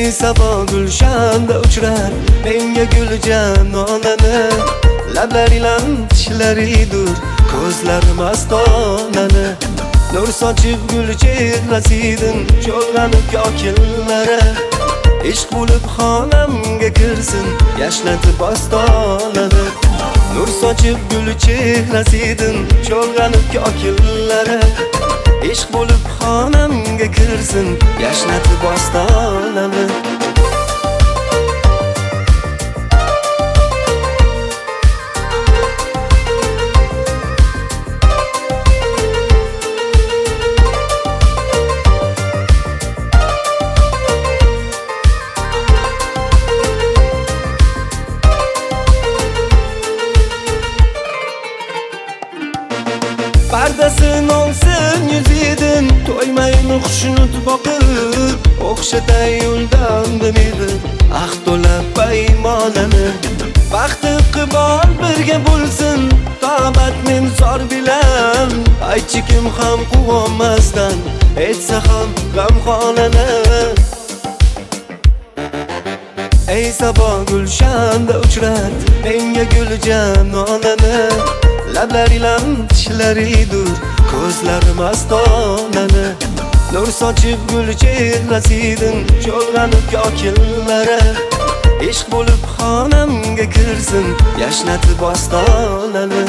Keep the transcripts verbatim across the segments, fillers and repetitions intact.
Ey sabah gulshanda uchrar menga guljan onani, lablar ilan tishlaridur ko'zlari mastonani. Nur sochib gul chehrasidan cho'lg'anib kokillari, ishq bo'lib xonamga kirsin yashnatib bostonani. Nur sochib gul chehrasidan cho'lg'anib kokillari, ishq bo'lib xonamga kirsin yashnatib bostonani. Pardasin olsin yüzidin, to'ymaymi xushnud boqib, o'xshatay yo'ldan bemidi ah to'la paymonani. Baxti qibol birga bo'lsin, tobat men zor bilan, aychi kim ham quvonmasdan etsa ham g'amxonani. Ey sabah gulshanda uchrat menga guljan onani, lablar ilan tishlaridur ko'zlari mastonani. Nur sochib gul chehrasidan cho'lg'anib kokillari, ishq bo'lib xonamga kirsin yashnatib bostonani.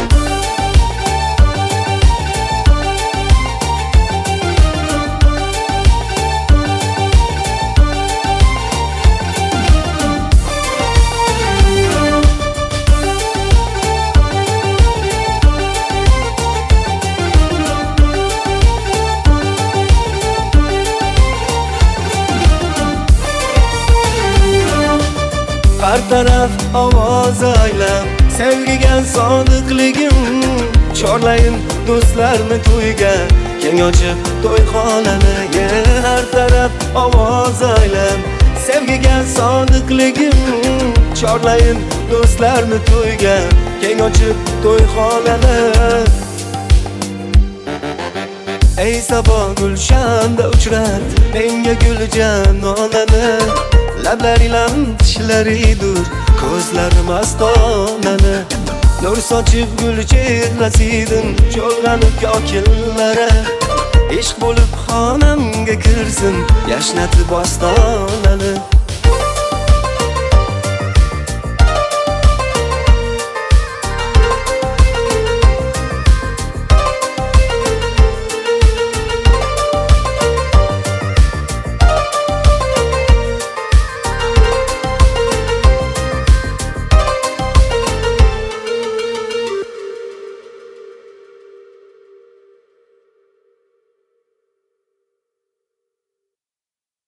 Har taraf ovoz aylab, sevgiga sodiqligim, chorlayin do'stlarni to'yga, keng ochib to'yxonani. Har taraf ovoz aylab, sevgiga sodiqligim, chorlayin do'stlarni to'yga, keng ochib to'yxonani. Ey sabah gulshanda uchrat menga guljan onani, lablar ilan tishlaridur ko'zlari mastonani. Nur sochib gul chehrasidan cho'lg'anib kokillari, ishq bo'lib xonamga kirsin yashnatib bostonani.